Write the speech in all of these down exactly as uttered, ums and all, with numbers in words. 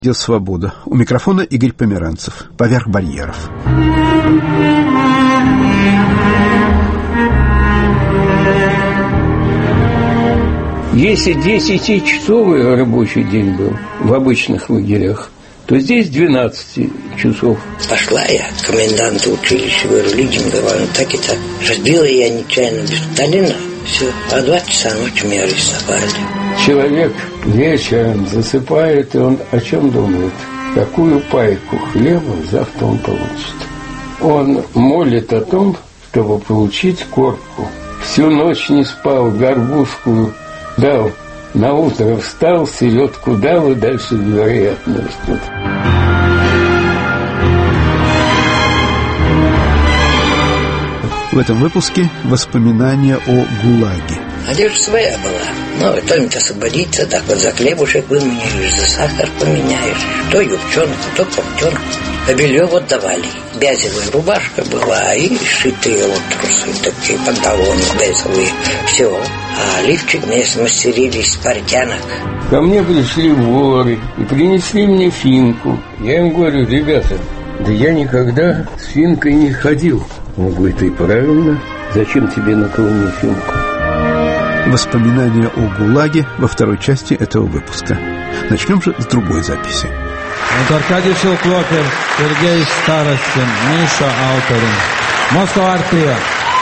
Радио «Свобода». У микрофона Игорь Померанцев. Поверх барьеров. Если десятичасовый рабочий день был в обычных лагерях, то здесь двенадцать часов. Пошла я к коменданту училища, говорю, Лидия Николаевна, так и так. Разбила я нечаянно без Сталина. Все, а два часа ночи меня арестовали. Человек вечером засыпает, и он о чем думает? Какую пайку хлеба завтра он получит? Он молит о том, чтобы получить корку. Всю ночь не спал, горбушку дал. На утро встал, селедку дал, и дальше вероятно растут. В этом выпуске воспоминания о ГУЛАГе. Одежда своя была. Ну, кто-нибудь освободится, так вот за хлебушек выменяешь, за сахар поменяешь. То юбчонку, то кофтенку. А белье вот давали. Бязевая рубашка была и сшитые вот трусы, такие панталоны бязевые. Все. А лифчик мне смастерили из портянок. Ко мне пришли воры и принесли мне финку. Я им говорю, ребята, да я никогда с финкой не ходил. Он говорит, и правильно. Зачем тебе на Колыме финку? Воспоминания о ГУЛАГе во второй части этого выпуска. Начнем же с другой записи. Это Аркадий Шелклопер, Сергей Старостин, Миша Алперин. Москва Артия.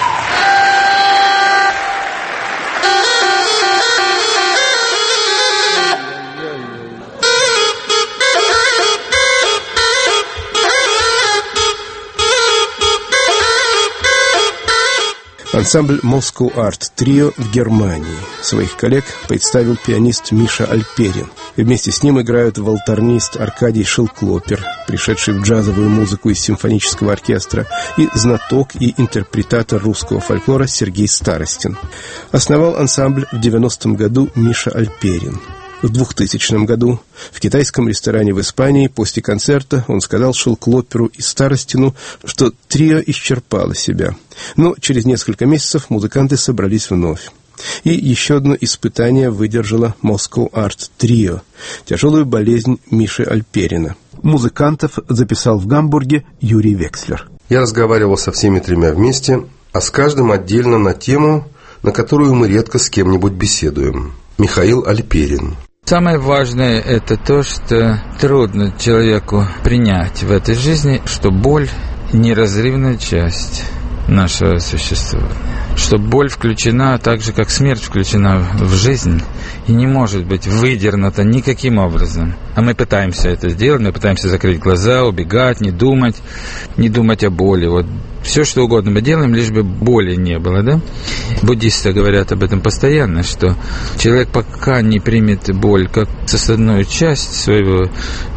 Ансамбль Moscow Art Trio в Германии. Своих коллег представил пианист Миша Альперин. И вместе с ним играют волторнист Аркадий Шелклопер, пришедший в джазовую музыку из симфонического оркестра, и знаток и интерпретатор русского фольклора Сергей Старостин. Основал ансамбль в девяностом году Миша Альперин. В двухтысячном году в китайском ресторане в Испании после концерта он сказал Шелклоперу и Старостину, что трио исчерпало себя. Но через несколько месяцев музыканты собрались вновь. И еще одно испытание выдержало Moscow Art Trio – тяжелую болезнь Миши Альперина. Музыкантов записал в Гамбурге Юрий Векслер. Я разговаривал со всеми тремя вместе, а с каждым отдельно на тему, на которую мы редко с кем-нибудь беседуем. Михаил Альперин. Самое важное – это то, что трудно человеку принять в этой жизни, что боль – неразрывная часть нашего существования. Что боль включена так же, как смерть включена в жизнь, и не может быть выдернута никаким образом. А мы пытаемся это сделать, мы пытаемся закрыть глаза, убегать, не думать, не думать о боли. Вот все, что угодно мы делаем, лишь бы боли не было, да? Буддисты говорят об этом постоянно, что человек пока не примет боль как составную часть своего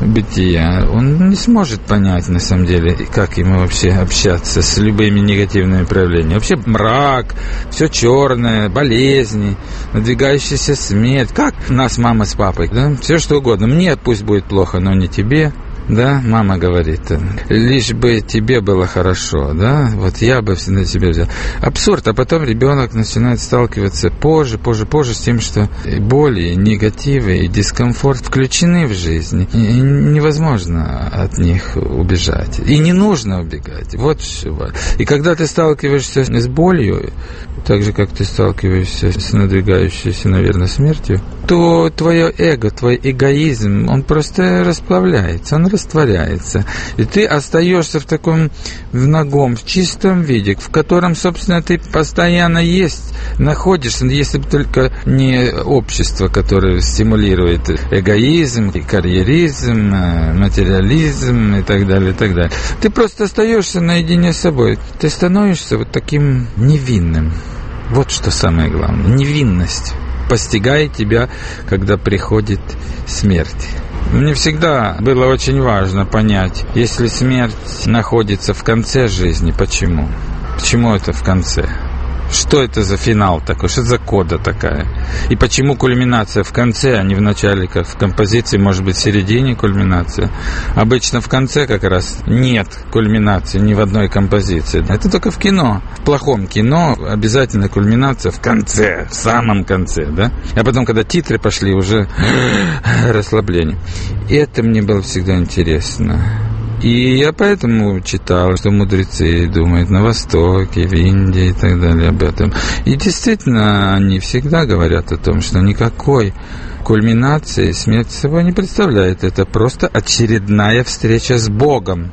бытия, он не сможет понять, на самом деле, как ему вообще общаться с любыми негативными проявлениями. Вообще мрак, все черное, болезни, надвигающаяся смерть. Как нас мама с папой, да? Все, что угодно. Мне пусть будет плохо, но не тебе. Да, мама говорит, лишь бы тебе было хорошо, да, вот я бы на тебя взял. Абсурд, а потом ребенок начинает сталкиваться позже, позже, позже с тем, что и боли, и негативы, и дискомфорт включены в жизнь, и невозможно от них убежать, и не нужно убегать, вот все. И когда ты сталкиваешься с болью, так же, как ты сталкиваешься с надвигающейся, наверное, смертью, то твое эго, твой эгоизм, он просто расплавляется, он растворяется. И ты остаешься в таком, в нагом, в чистом виде, в котором, собственно, ты постоянно есть, находишься, если бы только не общество, которое стимулирует эгоизм, и карьеризм, материализм и так далее, и так далее. Ты просто остаешься наедине с собой. Ты становишься вот таким невинным. Вот что самое главное. Невинность постигает тебя, когда приходит смерть. Мне всегда было очень важно понять, если смерть находится в конце жизни, почему? Почему это в конце? Что это за финал такой? Что за кода такая? И почему кульминация в конце, а не в начале, как в композиции, может быть, в середине кульминация? Обычно в конце как раз нет кульминации ни в одной композиции. Это только в кино. В плохом кино обязательно кульминация в конце, в самом конце, да? А потом, когда титры пошли, уже расслабление. И это мне было всегда интересно. И я поэтому читал, что мудрецы думают на Востоке, в Индии и так далее об этом. И действительно, они всегда говорят о том, что никакой кульминации смерть собой не представляет. Это просто очередная встреча с Богом.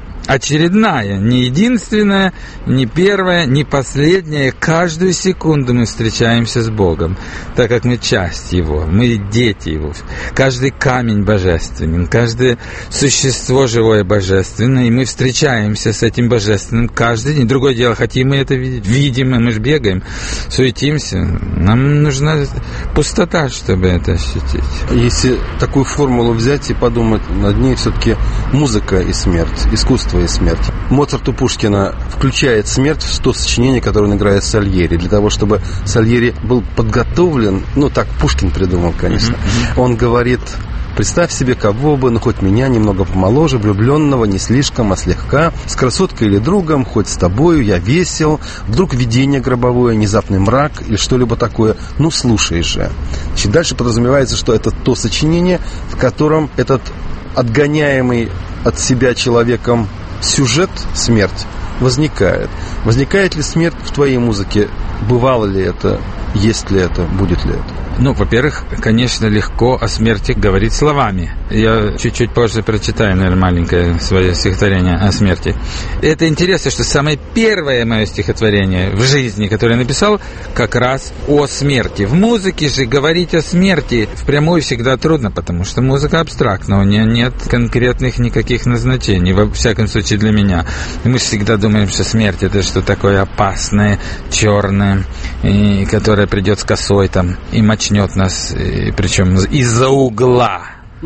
Очередная, не единственная, не первая, не последняя. Каждую секунду мы встречаемся с Богом, так как мы часть Его, мы дети Его. Каждый камень божественен, каждое существо живое божественное, и мы встречаемся с этим божественным каждый день. Другое дело, хотим мы это видеть, видим, мы же бегаем, суетимся. Нам нужна пустота, чтобы это ощутить. Если такую формулу взять и подумать над ней, все-таки музыка и смерть, искусство и смерть. Моцарт у Пушкина включает смерть в то сочинение, которое он играет Сальери, для того, чтобы Сальери был подготовлен, ну, так Пушкин придумал, конечно. Mm-hmm. Он говорит: представь себе, кого бы, ну, хоть меня немного помоложе, влюбленного, не слишком, а слегка, с красоткой или другом, хоть с тобою, я весел, вдруг видение гробовое, внезапный мрак или что-либо такое, ну, слушай же. Значит, дальше подразумевается, что это то сочинение, в котором этот отгоняемый от себя человеком сюжет, смерть, возникает. Возникает ли смерть в твоей музыке? Бывало ли это? Есть ли это? Будет ли это? Ну, во-первых, конечно, легко о смерти говорить словами. Я чуть-чуть позже прочитаю, наверное, маленькое свое стихотворение о смерти. Это интересно, что самое первое мое стихотворение в жизни, которое я написал, как раз о смерти. В музыке же говорить о смерти впрямую всегда трудно, потому что музыка абстрактна, у нее нет конкретных никаких назначений, во всяком случае для меня. И мы всегда думаем, что смерть — это что такое опасное, черное, и которое придет с косой там и мочит нас, и причем из-за угла,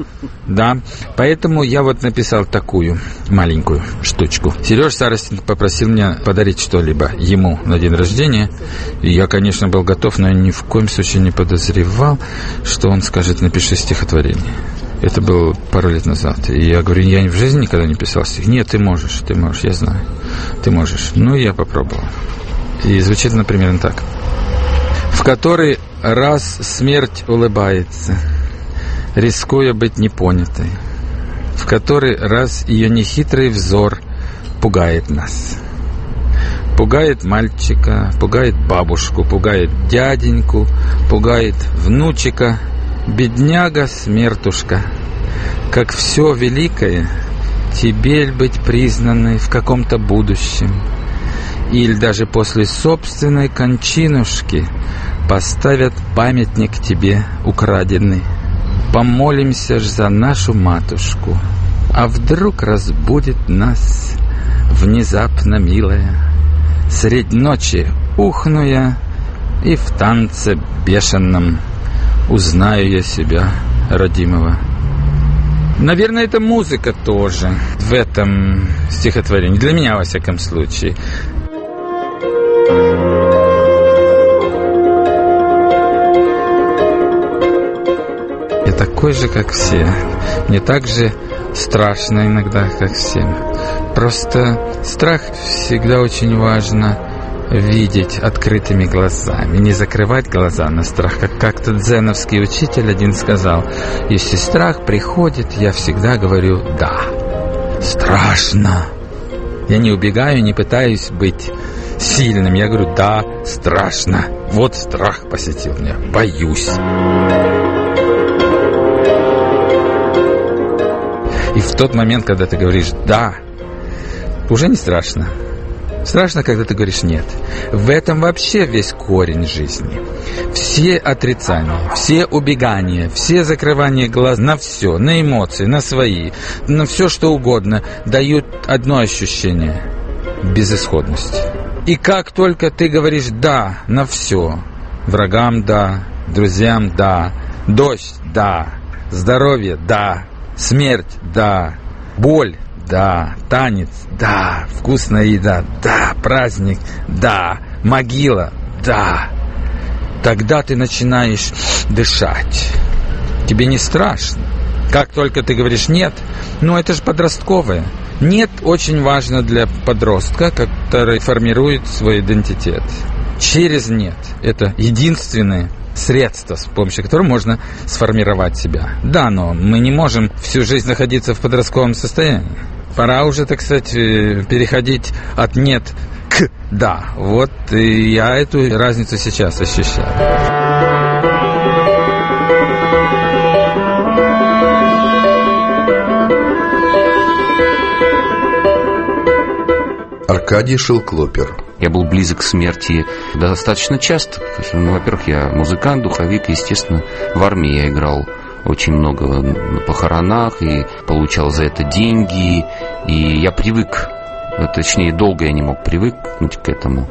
да, поэтому я вот написал такую маленькую штучку. Сережа Старостин попросил меня подарить что-либо ему на день рождения, и я, конечно, был готов, но я ни в коем случае не подозревал, что он скажет: напиши стихотворение. Это было пару лет назад, и я говорю: я в жизни никогда не писал стих. Нет, ты можешь, ты можешь, я знаю, ты можешь. Ну, я попробовал, и звучит, например, так: в который раз смерть улыбается, рискуя быть непонятой, в который раз ее нехитрый взор пугает нас. Пугает мальчика, пугает бабушку, пугает дяденьку, пугает внучика, бедняга смертушка. Как все великое, тебе быть признанной в каком-то будущем, или даже после собственной кончинушки поставят памятник тебе украденный. Помолимся ж за нашу матушку, а вдруг разбудит нас внезапно милая. Средь ночи ухну я, и в танце бешеном узнаю я себя родимого. Наверное, это музыка тоже в этом стихотворении, для меня, во всяком случае. Я такой же, как все. Мне так же страшно иногда, как всем. Просто страх всегда очень важно видеть открытыми глазами, не закрывать глаза на страх. Как как-то дзеновский учитель один сказал: если страх приходит, я всегда говорю «да». Страшно. Я не убегаю, не пытаюсь быть сильным. Я говорю: да, страшно. Вот страх посетил меня. Боюсь. И в тот момент, когда ты говоришь «да», уже не страшно. Страшно, когда ты говоришь «нет». В этом вообще весь корень жизни. Все отрицания, все убегания, все закрывания глаз на все, на эмоции, на свои, на все, что угодно, дают одно ощущение – безысходность. И как только ты говоришь «да» на все, врагам – да, друзьям – да, дождь – да, здоровье – да, смерть – да, боль – да, танец – да, вкусная еда – да, праздник – да, могила да, тогда ты начинаешь дышать. Тебе не страшно. Как только ты говоришь «нет», ну это же подростковое. «Нет» очень важно для подростка, который формирует свой идентитет. Через «нет» – это единственное средство, с помощью которого можно сформировать себя. Да, но мы не можем всю жизнь находиться в подростковом состоянии. Пора уже, так сказать, переходить от «нет» к «да». Вот и я эту разницу сейчас ощущаю. Аркадий Шелклопер. Я был близок к смерти достаточно часто. Ну, во-первых, я музыкант, духовик, естественно, в армии я играл очень много на похоронах и получал за это деньги. И я привык, точнее, долго я не мог привыкнуть к этому.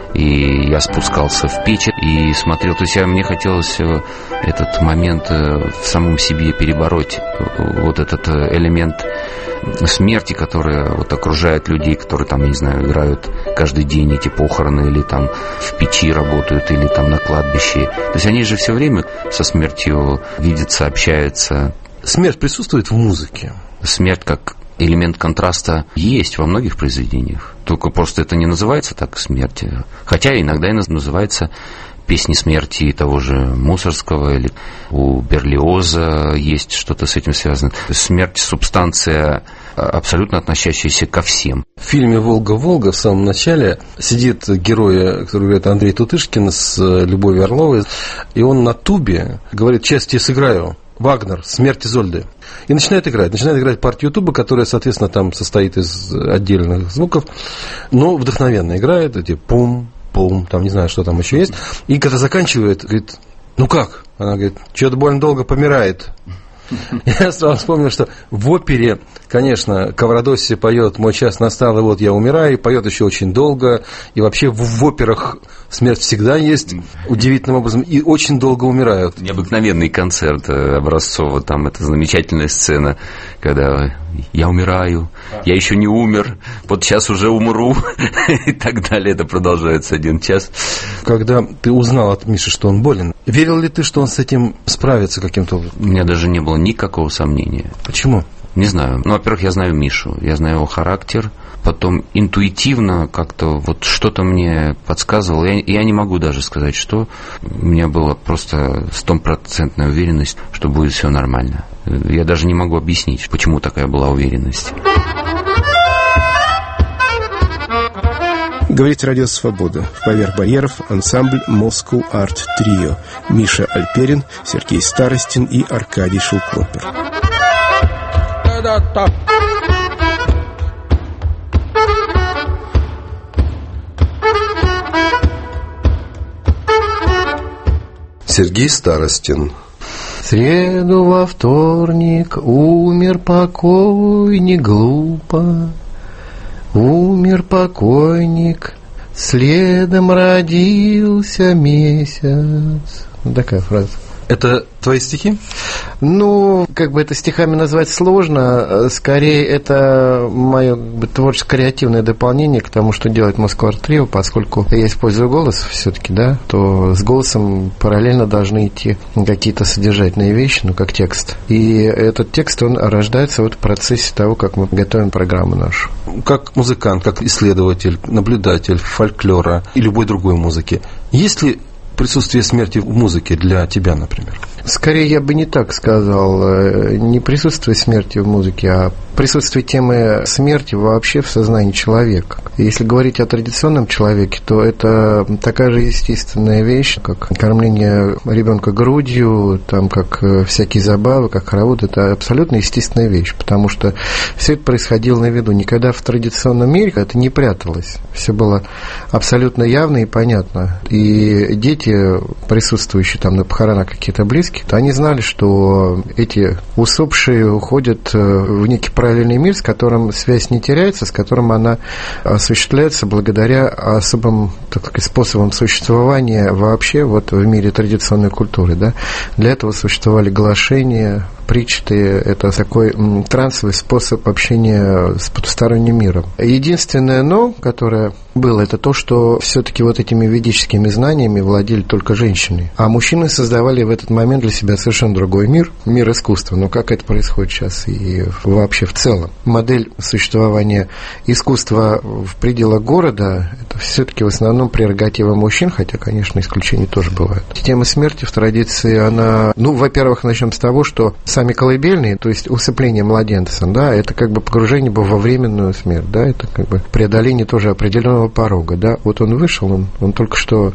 И я спускался в печь и смотрел. То есть я, мне хотелось этот момент в самом себе перебороть. Вот этот элемент смерти, которая вот окружает людей, которые там, я не знаю, играют каждый день эти похороны, или там в печи работают, или там на кладбище. То есть они же все время со смертью видятся, общаются. Смерть присутствует в музыке? Смерть как элемент контраста есть во многих произведениях. Только просто это не называется так смерть. Хотя иногда и называется песни смерти того же Мусоргского, или у Берлиоза есть что-то с этим связано. Смерть — субстанция, абсолютно относящаяся ко всем. В фильме «Волга-Волга» в самом начале сидит герой, который играет Андрей Тутышкин, с Любовью Орловой, и он на тубе говорит: «Сейчас тебе сыграю Вагнер, «Смерть Изольды». И начинает играть. Начинает играть партию туба, которая, соответственно, там состоит из отдельных звуков, но вдохновенно играет, эти пум, пум, там не знаю, что там еще есть. И когда заканчивает, говорит: «Ну как?» Она говорит: «Что-то больно долго помирает». Я сразу вспомнил, что в опере, конечно, Каврадоси поет «Мой час настал, и вот я умираю», и поет еще очень долго. И вообще в, в операх смерть всегда есть удивительным образом, и очень долго умирают. Необыкновенный концерт Образцова, там это замечательная сцена, когда я умираю, я еще не умер, вот сейчас уже умру, и так далее. Это продолжается один час. Когда ты узнал от Миши, что он болен, верил ли ты, что он с этим справится каким-то образом? У меня даже не было никакого сомнения. Почему? Не знаю. Ну, во-первых, я знаю Мишу, я знаю его характер. Потом интуитивно как-то вот что-то мне подсказывало. Я, я не могу даже сказать, что. У меня была просто стопроцентная уверенность, что будет все нормально. Я даже не могу объяснить, почему такая была уверенность. Говорит Радио Свобода. Поверх барьеров ансамбль Moscow Art Trio. Миша Альперин, Сергей Старостин и Аркадий Шелклопер. Сергей Старостин. Среду во вторник умер покойник глупо, умер покойник, следом родился месяц. Вот такая фраза. Это твои стихи? Ну, как бы это стихами назвать сложно. Скорее, это мое творческое креативное дополнение к тому, что делает Moscow Art Trio, поскольку я использую голос все-таки, да, то с голосом параллельно должны идти какие-то содержательные вещи, ну, как текст. И этот текст, он рождается вот в процессе того, как мы готовим программу нашу. Как музыкант, как исследователь, наблюдатель фольклора и любой другой музыки, есть ли присутствие смерти в музыке для тебя, например? Скорее, я бы не так сказал. Не присутствие смерти в музыке, а присутствие темы смерти вообще в сознании человека. Если говорить о традиционном человеке, то это такая же естественная вещь, как кормление ребенка грудью, там, как всякие забавы, как хоровод. Это абсолютно естественная вещь, потому что все это происходило на виду. Никогда в традиционном мире это не пряталось. Все было абсолютно явно и понятно. И дети, присутствующие там на похоронах какие-то близкие, они знали, что эти усопшие уходят в некий параллельный мир, с которым связь не теряется, с которым она осуществляется благодаря особым, так сказать, способам существования вообще вот в мире традиционной культуры. Да? Для этого существовали глашения, причты – это такой трансовый способ общения с потусторонним миром. Единственное «но», которое было, это то, что все-таки вот этими ведическими знаниями владели только женщины. А мужчины создавали в этот момент для себя совершенно другой мир, мир искусства. Но как это происходит сейчас и вообще в целом? Модель существования искусства в пределах города – это все-таки в основном прерогатива мужчин, хотя, конечно, исключения тоже бывают. Тема смерти в традиции, она… Ну, во-первых, начнем с того, что сами колыбельные, то есть усыпление младенца, да, это как бы погружение во временную смерть, да, это как бы преодоление тоже определенного порога, да. Вот он вышел, он, он только что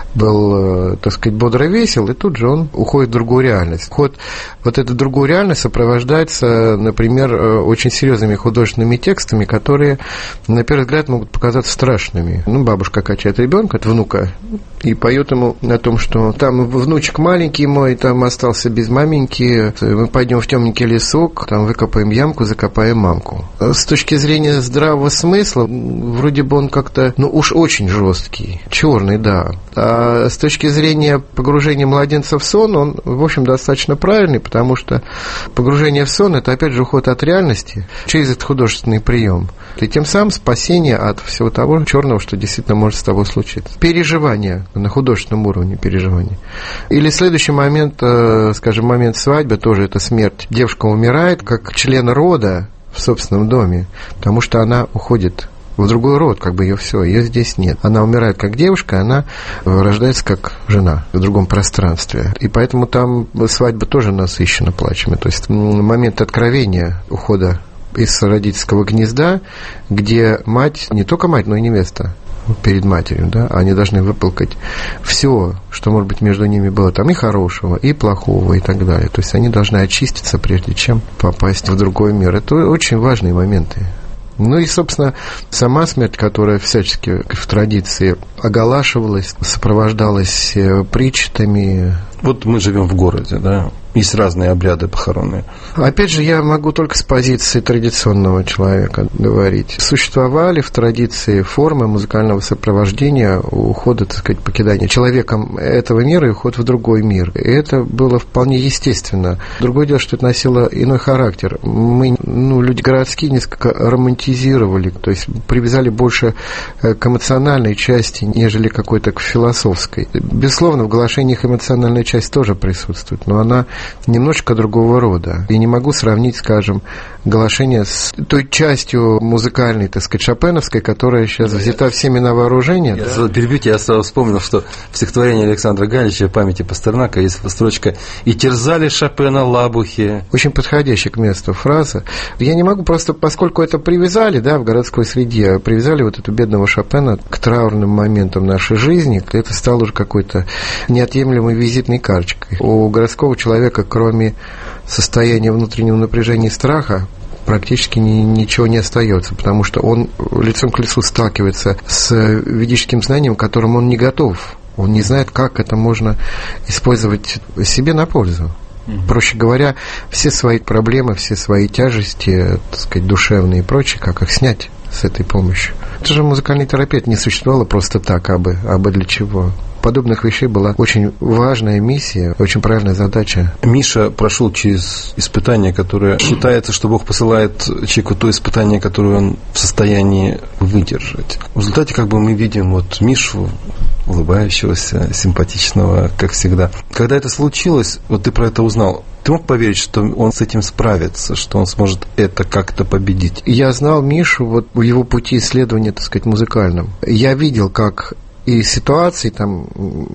был, так сказать, бодро весел, и тут же он уходит в другую реальность. Уход вот эту другую реальность сопровождается, например, очень серьезными художественными текстами, которые, на первый взгляд, могут показаться страшными. Ну, бабушка качает ребенка от внука и поет ему о том, что там внучек маленький мой, там остался без маменьки, мы пойдем в темненький лесок, там выкопаем ямку, закопаем мамку. С точки зрения здравого смысла, вроде бы он как-то, ну уж очень жесткий, черный, да. А с точки зрения погружения младенца в сон, он, в общем, достаточно правильный, потому что погружение в сон – это, опять же, уход от реальности через этот художественный прием. И тем самым спасение от всего того черного, что действительно может с тобой случиться. Переживание на художественном уровне переживания. Или следующий момент, скажем, момент свадьбы, тоже это смерть. Девушка умирает как член рода в собственном доме, потому что она уходит в другой род, как бы ее все, ее здесь нет. Она умирает как девушка, она рождается как жена в другом пространстве. И поэтому там свадьба тоже насыщена плачами. То есть момент откровения ухода из родительского гнезда, где мать, не только мать, но и невеста перед матерью, да, они должны выплакать все, что, может быть, между ними было там и хорошего, и плохого, и так далее. То есть они должны очиститься, прежде чем попасть в другой мир. Это очень важные моменты. Ну и, собственно, сама смерть, которая всячески в традиции оглашивалась, сопровождалась причтами. Вот мы живем в городе, да, есть разные обряды похоронные. Опять же, я могу только с позиции традиционного человека говорить. Существовали в традиции формы музыкального сопровождения ухода, так сказать, покидания человеком этого мира и уход в другой мир. И это было вполне естественно. Другое дело, что это носило иной характер. Мы, ну, люди городские, несколько романтизировали, то есть привязали больше к эмоциональной части, нежели какой-то к философской. Безусловно, в глашениях эмоциональная часть тоже присутствует, но она немножечко другого рода. Я не могу сравнить, скажем, глашение с той частью музыкальной, так сказать, шопеновской, которая сейчас да, взята я... всеми на вооружение. Я да? Перебьете, я сразу вспомнил, что в стихотворении Александра Галича «Памяти Пастернака» есть строчка «И терзали Шопена лабухи». Очень подходящая к месту фраза. Я не могу просто, поскольку это привязали, да, в городской среде, привязали вот эту бедного Шопена к траурным моментам нашей жизни, это стало уже какой-то неотъемлемой визитной карточкой. У городского человека, кроме состояния внутреннего напряжения и страха, практически ни, ничего не остается, потому что он лицом к лицу сталкивается с ведическим знанием, к которому он не готов. Он не знает, как это можно использовать себе на пользу. Mm-hmm. Проще говоря, все свои проблемы, все свои тяжести, так сказать, душевные и прочее, как их снять с этой помощью. Это же музыкальный терапевт не существовало просто так, а бы, а бы для чего. Подобных вещей была очень важная миссия, очень правильная задача. Миша прошел через испытание, которое считается, что Бог посылает человеку то испытание, которое он в состоянии выдержать. В результате, как бы мы видим вот Мишу, улыбающегося, симпатичного, как всегда. Когда это случилось, вот ты про это узнал, ты мог поверить, что он с этим справится, что он сможет это как-то победить? Я знал Мишу вот в его пути исследования, так сказать, музыкальном. Я видел, как и ситуаций там,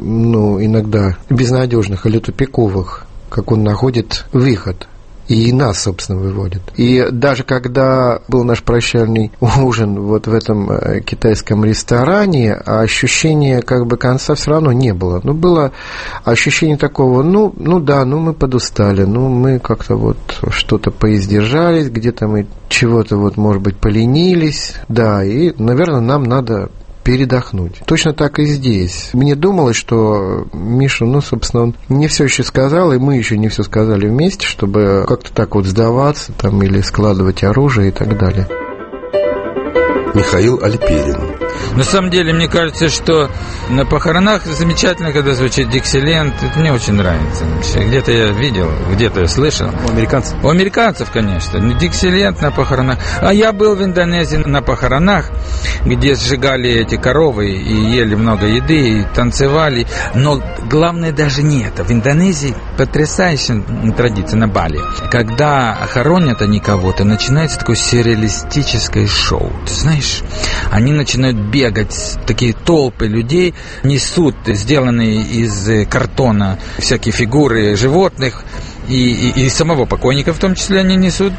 ну, иногда безнадежных или тупиковых, как он находит выход. И нас, собственно, выводит. И даже когда был наш прощальный ужин вот в этом китайском ресторане, ощущения как бы конца все равно не было. Ну, было ощущение такого, ну, ну да, ну мы подустали, ну мы как-то вот что-то поиздержались, где-то мы чего-то вот, может быть, поленились. Да, и, наверное, нам надо передохнуть. Точно так и здесь. Мне думалось, что Миша, ну, собственно, он не все еще сказал, и мы еще не все сказали вместе, чтобы как-то так вот сдаваться там, или складывать оружие и так далее. Михаил Альперин. На самом деле, мне кажется, что на похоронах замечательно, когда звучит Диксиленд. Это мне очень нравится. Где-то я видел, где-то я слышал. У американцев? У американцев, конечно. Диксиленд на похоронах. А я был в Индонезии на похоронах, где сжигали эти коровы и ели много еды, и танцевали. Но главное даже не это. В Индонезии потрясающая традиция на Бали. Когда хоронят они кого-то, начинается такое сюрреалистическое шоу. Ты знаешь, они начинают бегать, такие толпы людей несут сделанные из картона всякие фигуры животных, И, и, и самого покойника в том числе они несут.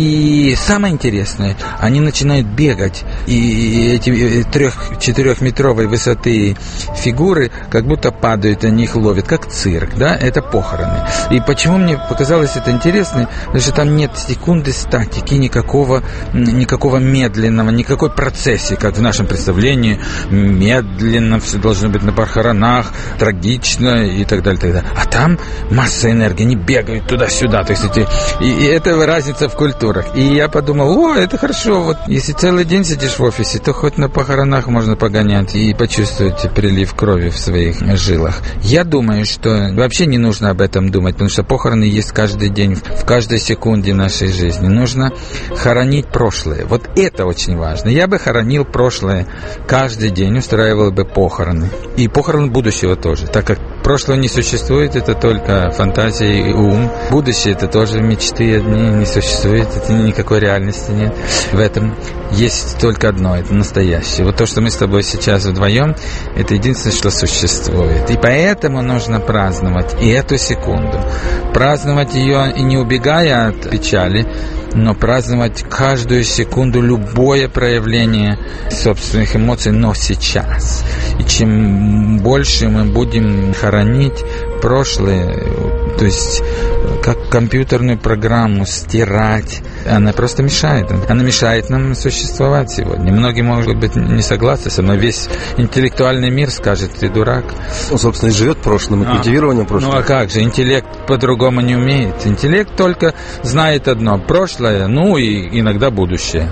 И самое интересное, они начинают бегать, и эти трех-четырехметровой высоты фигуры как будто падают, они их ловят, как цирк, да, это похороны. И почему мне показалось это интересно? Потому что там нет секунды статики, никакого, никакого медленного, никакой процессии, как в нашем представлении, медленно все должно быть на похоронах, трагично и так далее, так далее. А там масса энергии, они бегают туда-сюда, то есть эти, и, и это разница в культурах. И я подумал, о, это хорошо, вот если целый день сидишь в офисе, то хоть на похоронах можно погонять и почувствовать прилив крови в своих жилах. Я думаю, что вообще не нужно об этом думать, потому что похороны есть каждый день, в каждой секунде нашей жизни. Нужно хоронить прошлое. Вот это очень важно. Я бы хоронил прошлое каждый день, устраивал бы похороны. И похорон будущего тоже, так как прошлого не существует, это только фантазия и ум. Будущее — это тоже мечты одни, не существует, это никакой реальности нет. В этом есть только одно, это настоящее. Вот то, что мы с тобой сейчас вдвоем, это единственное, что существует. И поэтому нужно праздновать и эту секунду. Праздновать ее и не убегая от печали, но праздновать каждую секунду любое проявление собственных эмоций, но сейчас. И чем больше мы будем хоронить прошлое, то есть как компьютерную программу стирать, она просто мешает. Она мешает нам существовать сегодня. Многие, может быть, не согласны со мной. Весь интеллектуальный мир скажет, ты дурак. Он, собственно, и живет прошлым, и культивированием прошлого. Ну а как же? Интеллект по-другому не умеет. Интеллект только знает одно. Прошлое, ну и иногда будущее.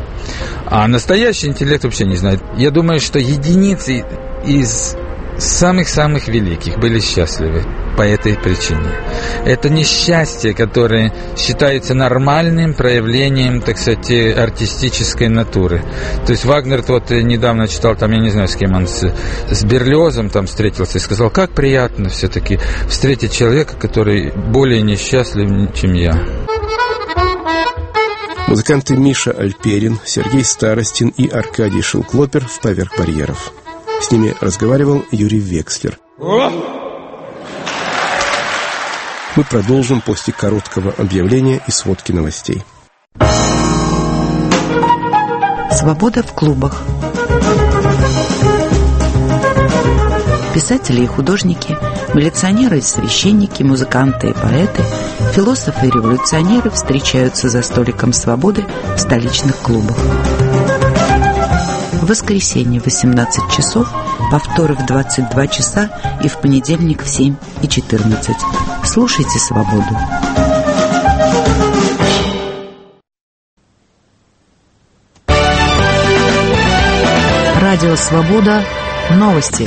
А настоящий интеллект вообще не знает. Я думаю, что единицы из самых-самых великих были счастливы по этой причине. Это несчастье, которое считается нормальным проявлением, так сказать, артистической натуры. То есть Вагнер, вот недавно читал, там, я не знаю, с кем он, с, с Берлиозом там встретился и сказал, как приятно все-таки встретить человека, который более несчастлив, чем я. Музыканты Миша Альперин, Сергей Старостин и Аркадий Шелклопер в «Поверх барьеров». С ними разговаривал Юрий Векслер. Мы продолжим после короткого объявления и сводки новостей. Свобода в клубах. Писатели и художники, милиционеры и священники, музыканты и поэты, философы и революционеры встречаются за столиком свободы в столичных клубах. В воскресенье в восемнадцать часов, повторы в двадцать два часа и в понедельник в семь и четырнадцать. Слушайте «Свободу». Радио «Свобода». Новости.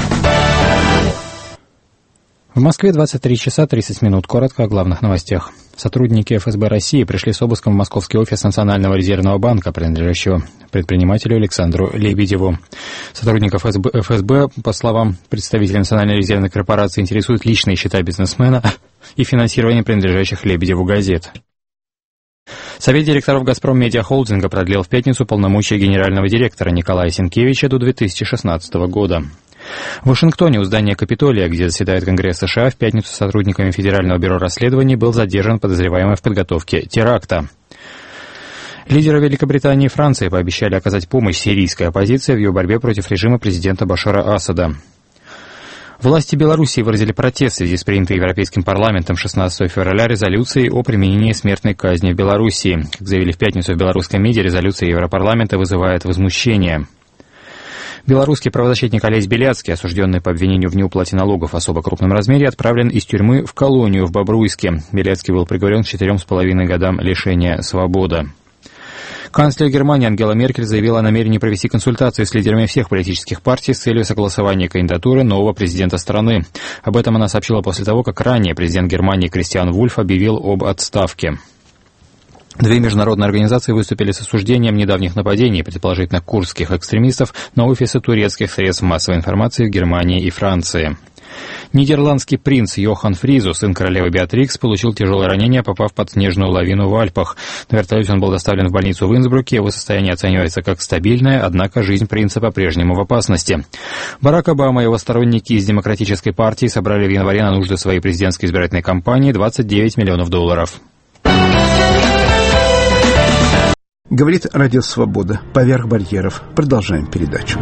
В Москве двадцать три часа тридцать минут. Коротко о главных новостях. Сотрудники эф эс бэ России пришли с обыском в московский офис Национального резервного банка, принадлежащего предпринимателю Александру Лебедеву. Сотрудников эф эс бэ, по словам представителя Национальной резервной корпорации, интересуют личные счета бизнесмена и финансирование принадлежащих Лебедеву газет. Совет директоров «Газпром Медиа Холдинга» продлил в пятницу полномочия генерального директора Николая Сенкевича до две тысячи шестнадцатого года. В Вашингтоне у здания Капитолия, где заседает Конгресс США, в пятницу сотрудниками Федерального бюро расследований был задержан подозреваемый в подготовке теракта. Лидеры Великобритании и Франции пообещали оказать помощь сирийской оппозиции в ее борьбе против режима президента Башара Асада. Власти Белоруссии выразили протест в связи с принятой Европейским парламентом шестнадцатого февраля резолюцией о применении смертной казни в Белоруссии. Как заявили в пятницу в белорусском МИДе, резолюция Европарламента вызывает возмущение. Белорусский правозащитник Олесь Беляцкий, осужденный по обвинению в неуплате налогов в особо крупном размере, отправлен из тюрьмы в колонию в Бобруйске. Беляцкий был приговорен к четырем с половиной годам лишения свободы. Канцлер Германии Ангела Меркель заявила о намерении провести консультации с лидерами всех политических партий с целью согласования кандидатуры нового президента страны. Об этом она сообщила после того, как ранее президент Германии Кристиан Вульф объявил об отставке. Две международные организации выступили с осуждением недавних нападений, предположительно курдских экстремистов, на офисы турецких средств массовой информации в Германии и Франции. Нидерландский принц Йохан Фризу, сын королевы Беатрикс, получил тяжелое ранение, попав под снежную лавину в Альпах. На вертолете он был доставлен в больницу в Инсбруке, его состояние оценивается как стабильное, однако жизнь принца по-прежнему в опасности. Барак Обама и его сторонники из Демократической партии собрали в январе на нужды своей президентской избирательной кампании двадцать девять миллионов долларов. Говорит Радио Свобода. Поверх барьеров. Продолжаем передачу.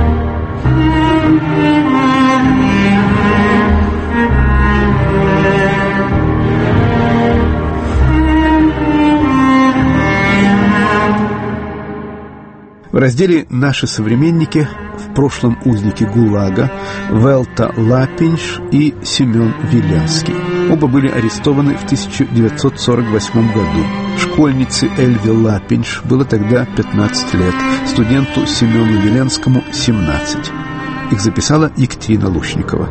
В разделе «Наши современники» в прошлом узники ГУЛАГа Велта Лапинш и Семен Виленский. Оба были арестованы в тысяча девятьсот сорок восьмом году. Школьнице Эльве Лапинш было тогда пятнадцать лет, студенту Семену Виленскому семнадцать. Их записала Екатерина Лушникова.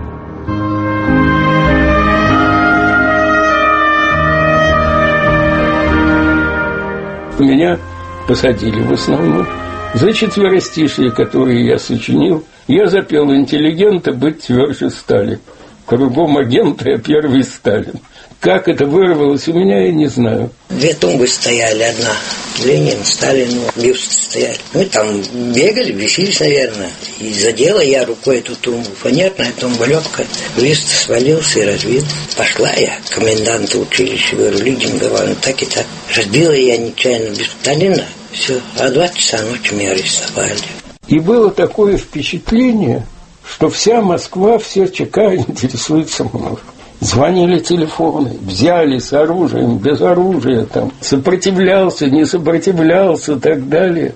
Меня посадили в основном за четверостишие, которые я сочинил. Я запел «Интеллигента быть тверже стали». Кругом агента, а первый Сталин. Как это вырвалось у меня, я не знаю. Две тумбы стояли, одна Ленин, Сталин, бюсты стояли. Мы там бегали, бесились, наверное. И задела я рукой эту тумбу. Фанерная тумба легкая. Лист свалился и разбил. Пошла я к коменданту училища, говорю, людям говорю, так и так. Разбила я нечаянно бюст Сталина. Все, а два часа ночи меня арестовали. И было такое впечатление, что вся Москва, все ЧК интересуется мной. Звонили телефоны, взяли с оружием, без оружия, там, сопротивлялся, не сопротивлялся и так далее.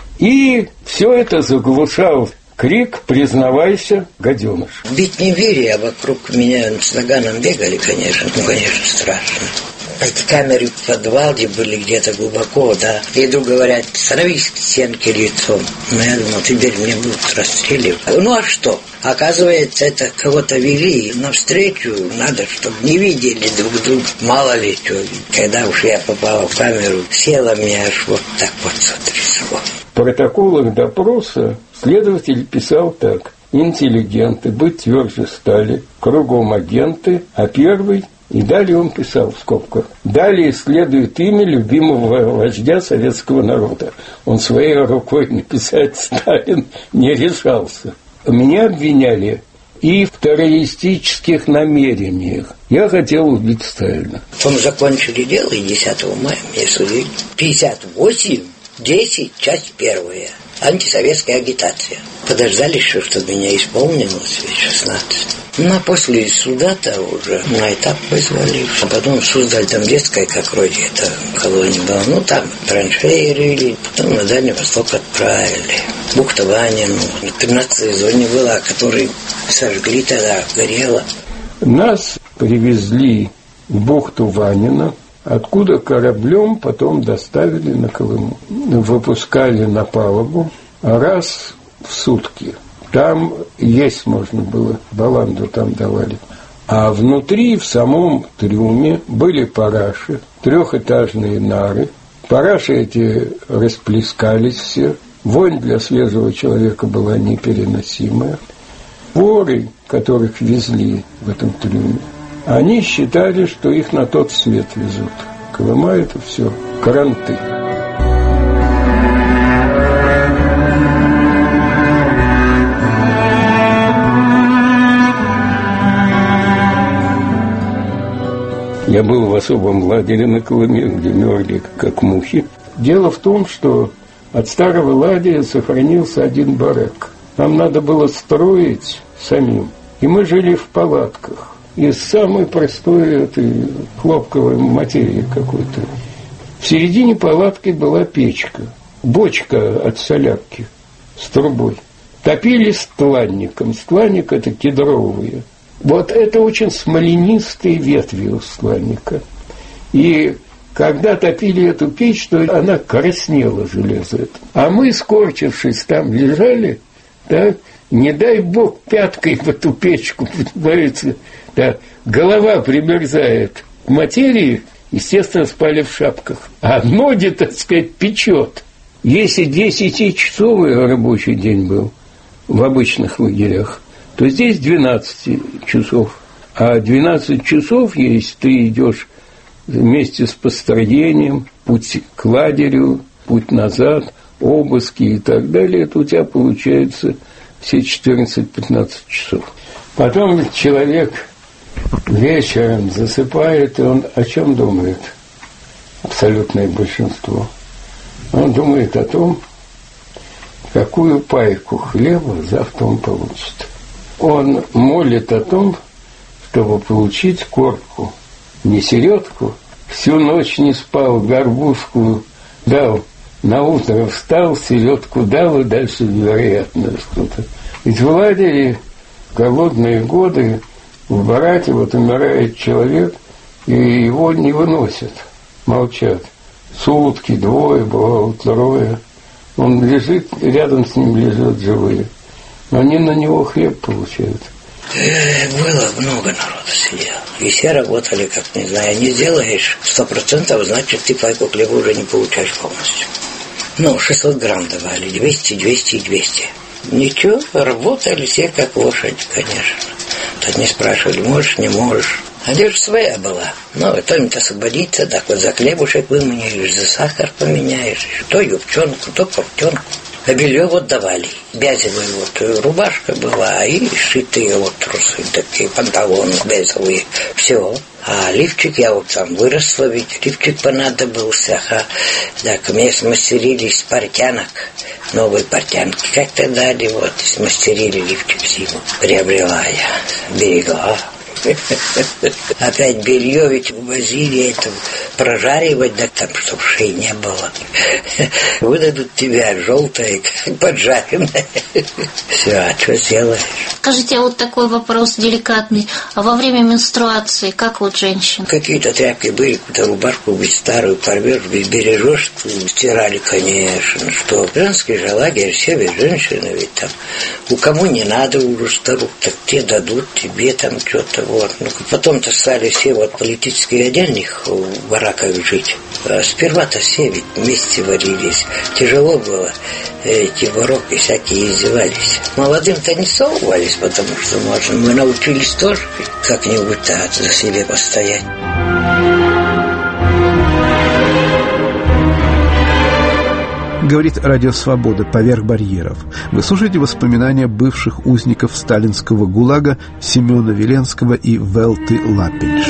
И все это заглушал крик «Признавайся, гаденыш». Бить не вери, а вокруг меня с наганом бегали, конечно, ну, конечно, страшно. Эти камеры в подвале были где-то глубоко, да. И вдруг говорят, становись к стенке лицом. Ну, я думал, теперь меня будут расстреливать. Ну, а что? Оказывается, это кого-то вели навстречу. Надо, чтобы не видели друг друга. Мало ли что. Когда уж я попала в камеру, села меня аж вот так вот сотрясло. В протоколах допроса следователь писал так. Интеллигенты быть тверже стали, кругом агенты, а первый... И далее он писал в скобках. Далее следует имя любимого вождя советского народа. Он своей рукой написать Сталин не решался. Меня обвиняли и в террористических намерениях. Я хотел убить Сталина. Потом закончили дело, и десятого мая мне судили. пятьдесят восемь, десять, часть первая. Антисоветская агитация. Подождали еще, чтобы меня исполнилось, шестнадцать. Ну, а после суда-то уже на этап вызвали. А потом в Суздаль, там детская, как вроде это колония была. Ну, там траншеи рыли. Потом на Дальний Восток отправили. Бухта Ванину. В тринадцатой зоне была, которую сожгли тогда, горела. Нас привезли в бухту Ванина, откуда кораблем потом доставили на Колыму. Выпускали на палубу раз в сутки. Там есть можно было, баланду там давали. А внутри, в самом трюме, были параши, трехэтажные нары. Параши эти расплескались все. Вонь для свежего человека была непереносимая. Воры, которых везли в этом трюме, они считали, что их на тот свет везут. Колыма – это все кранты. Я был в особом лагере на Колыме, где мерли как мухи. Дело в том, что от старого лагеря сохранился один барак. Нам надо было строить самим. И мы жили в палатках. Из самой простой этой хлопковой материи какой-то. В середине палатки была печка. Бочка от солярки с трубой. Топили стланником. Стланник – это кедровые. Вот это очень смоленистые ветви у стланника. И когда топили эту печь, то она краснела, железо это. А мы, скорчившись, там лежали, да, не дай бог пяткой в эту печку, говорится, да, голова примерзает к материи, естественно, спали в шапках. А ноги, так сказать, печет. Если десятичасовый рабочий день был в обычных лагерях, то здесь двенадцать часов. А двенадцать часов, если ты идешь вместе с построением, путь к лагерю, путь назад, обыски и так далее, то у тебя получается все четырнадцать-пятнадцать часов. Потом человек вечером засыпает, и он о чем думает? Абсолютное большинство. Он думает о том, какую пайку хлеба завтра он получит. Он молит о том, чтобы получить корку, не середку. Всю ночь не спал, горбушку дал, на утро встал, середку дал, и дальше, вероятно, что-то. Ведь в лагере голодные годы в бараке вот умирает человек, и его не выносят, молчат. Сутки, двое, бывало, трое. Он лежит, рядом с ним лежат живые. Они на него хлеб получают. Было много народу сидело. И все работали, как, не знаю, не сделаешь сто процентов, значит, ты пайку хлеба уже не получаешь полностью. Ну, шестьсот грамм давали, двести, двести и двести. Ничего, работали все как лошадь, конечно. Тут не спрашивали, можешь, не можешь. Одежда своя была. Ну, кто-нибудь освободится, так вот за хлебушек выменяешь, за сахар поменяешь, то юбчонку, то портенку. А белье вот давали. Бязевая вот рубашка была, и шитые вот трусы, такие панталоны бязевые. Все. А лифчик, я вот там выросла, ведь лифчик понадобился. А, так, мне смастерили из портянок, новые портянки как-то дали, вот, смастерили лифчик зиму. Приобрела я, берегла. Опять белье ведь возили это прожаривать, да там, чтобы шеи не было. Выдадут тебя желтое, поджаренное. Все, а что сделаешь? Скажите, а вот такой вопрос деликатный. А во время менструации, как вот женщин? Какие-то тряпки были, какую-то рубашку ведь старую порвешь, бережешь, стирали, конечно. Что, женский же лагерь, все ведь женщины, ведь там. У кому не надо уже старух, так те дадут тебе там что-то. Вот. Ну, потом-то стали все вот политические отдельных в бараках жить. А сперва-то все ведь вместе варились. Тяжело было. Эти воровки всякие издевались. Молодым-то не совывались, потому что, может, мы научились тоже как-нибудь-то за себе постоять. Говорит Радио Свобода «Поверх барьеров». Вы слушаете воспоминания бывших узников сталинского ГУЛАГа Семена Веленского и Велты Лапинш.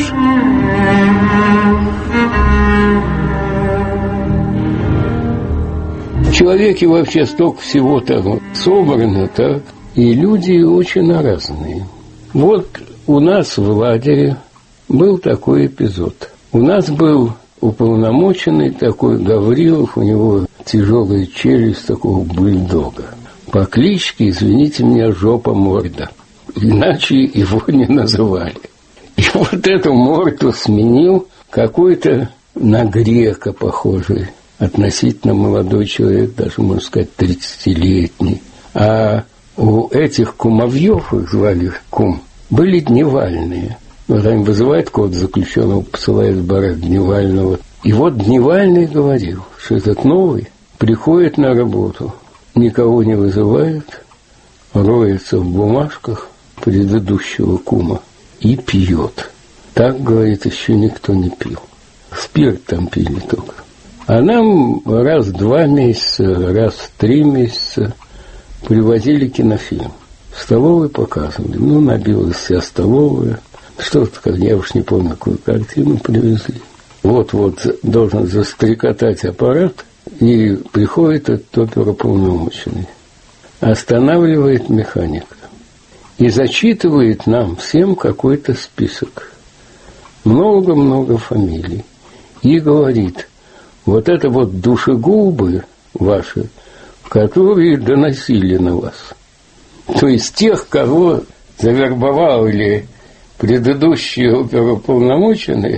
В человеке вообще столько всего там собрано, так, и люди очень разные. Вот у нас в лагере был такой эпизод. У нас был уполномоченный такой Гаврилов, у него тяжелая челюсть такого бульдога. По кличке, извините меня, жопа морда. Иначе его не называли. И вот эту морду сменил какой-то на грека похожий, относительно молодой человек, даже, можно сказать, тридцатилетний. А у этих кумовьев, их звали кум, были дневальные. Вот они вызывают кого-то заключенного, посылают в барак дневального. И вот дневальный говорил, что этот новый приходит на работу, никого не вызывает, роется в бумажках предыдущего кума и пьет. Так, говорит, еще никто не пил. Спирт там пили только. А нам раз в два месяца, раз в три месяца привозили кинофильм. В столовой показывали. Ну, набилась вся столовая. Что-то, как я уж не помню, какую картину привезли. Вот-вот должен застрекотать аппарат, и приходит этот оперуполномоченный. Останавливает механика. И зачитывает нам всем какой-то список. Много-много фамилий. И говорит, вот это вот душегубы ваши, которые доносили на вас. То есть тех, кого завербовал или предыдущие оперуполномоченные,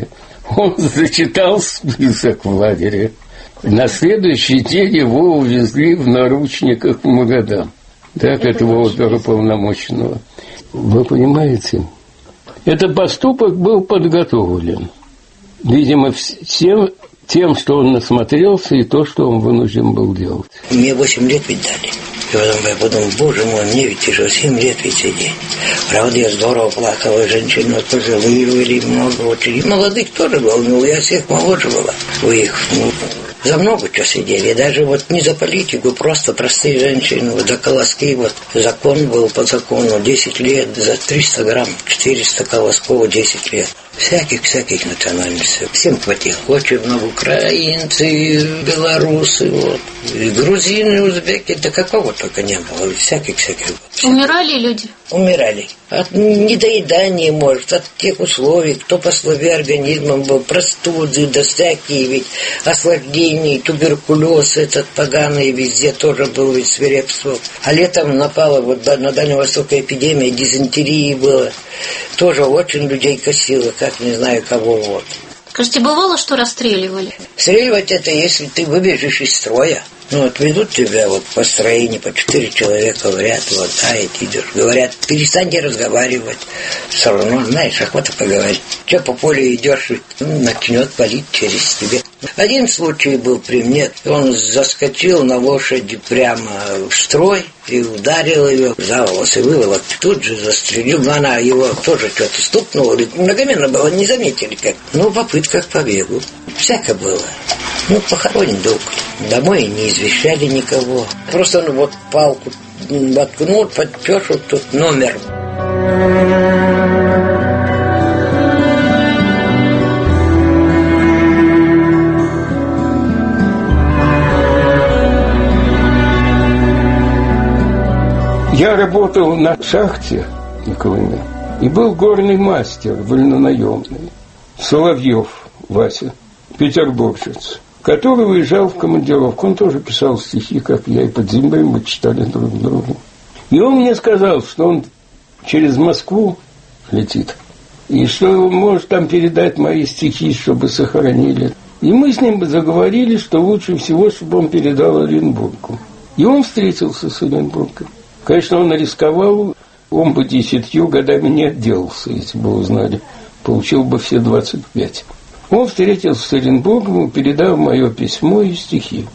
Он зачитал список в лагере. На следующий день его увезли в наручниках в Магадан. Так, это этого оперуполномоченного. Вы понимаете, этот поступок был подготовлен. Видимо, всем тем, что он насмотрелся, и то, что он вынужден был делать. Мне восемь лет ведь дали. И потом я подумал, боже мой, мне ведь тяжело, семь лет ведь сидеть. Правда, я здорово плакала, женщины пожилые были, много очень. И молодых тоже было, но я всех моложе была у их. Ну, за много чего сидели. Даже вот не за политику, просто простые женщины, вот за колоски. Вот закон был по закону, десять лет, за триста грамм, четыреста колосков, десять лет. Всяких-всяких национальностей. Всем хватило. Очень много украинцы, белорусы, вот. И грузины, узбеки, да какого только не было. Всяких-всяких. Умирали люди? Умирали. От недоедания, может, от тех условий, кто по слабее организмом был, простуды, да всякие ведь осложнения, туберкулез этот поганый везде тоже был, ведь свирепствовал. А летом напала вот на Дальнем Востоке эпидемия, дизентерии была. Тоже очень людей косило, как не знаю кого вот. Скажите, бывало, что расстреливали? Стреливать это, если ты выбежишь из строя. Ну, вот ведут тебя вот по строению, по четыре человека в ряд, вот, а и ты идешь. Говорят, перестаньте разговаривать. Все равно, знаешь, охота поговорить. Че по полю идешь, начнет палить через тебя. Один случай был при мне. Он заскочил на лошади прямо в строй и ударил ее за волосы, выволок. Тут же застрелил. Но она его тоже что-то стукнула. Многомерно было, не заметили как. Ну, попытка к побегу. Всяко было. Ну, похоронен долг. Домой не извещали никого. Просто ну, вот палку воткнул, подпешут тут номер. Я работал на шахте на Колыме, и был горный мастер вольнонаемный, Соловьев Вася, петербуржец, который уезжал в командировку. Он тоже писал стихи, как я, и под землей мы читали друг другу. И он мне сказал, что он через Москву летит, и что может там передать мои стихи, чтобы сохранили. И мы с ним заговорили, что лучше всего, чтобы он передал Оренбургу. И он встретился с Оренбургом. Конечно, он рисковал, он бы десятью годами не отделался, если бы узнали. Получил бы все двадцать пять. Он встретился с Оренбургом, передал мое письмо и стихи.